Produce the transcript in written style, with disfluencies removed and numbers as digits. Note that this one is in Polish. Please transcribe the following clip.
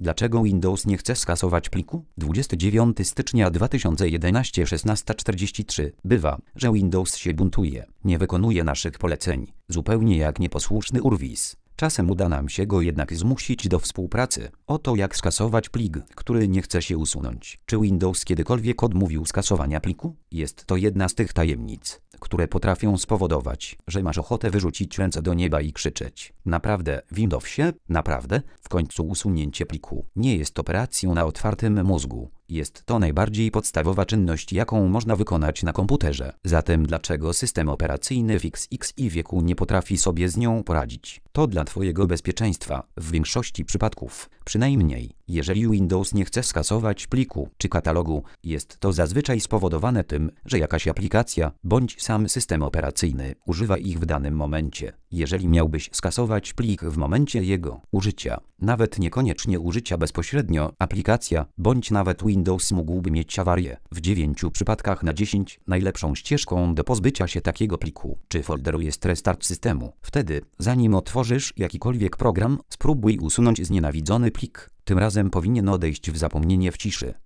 Dlaczego Windows nie chce skasować pliku? 29 stycznia 2011 16:43. Bywa, że Windows się buntuje, nie wykonuje naszych poleceń, zupełnie jak nieposłuszny urwis. Czasem uda nam się go jednak zmusić do współpracy. Oto jak skasować plik, który nie chce się usunąć. Czy Windows kiedykolwiek odmówił skasowania pliku? Jest to jedna z tych tajemnic, które potrafią spowodować, że masz ochotę wyrzucić ręce do nieba i krzyczeć. Naprawdę, w Windowsie? Naprawdę? W końcu usunięcie pliku nie jest operacją na otwartym mózgu. Jest to najbardziej podstawowa czynność, jaką można wykonać na komputerze. Zatem dlaczego system operacyjny w XXI wieku nie potrafi sobie z nią poradzić? To dla Twojego bezpieczeństwa, w większości przypadków. Przynajmniej, jeżeli Windows nie chce skasować pliku czy katalogu, jest to zazwyczaj spowodowane tym, że jakaś aplikacja bądź sam system operacyjny używa ich w danym momencie. Jeżeli miałbyś skasować plik w momencie jego użycia, nawet niekoniecznie użycia bezpośrednio, aplikacja bądź nawet Windows mógłby mieć awarię. W 9 przypadkach na 10 najlepszą ścieżką do pozbycia się takiego pliku czy folderu jest restart systemu. Wtedy, zanim otworzysz jakikolwiek program, spróbuj usunąć znienawidzony plik. Tym razem powinien odejść w zapomnienie w ciszy.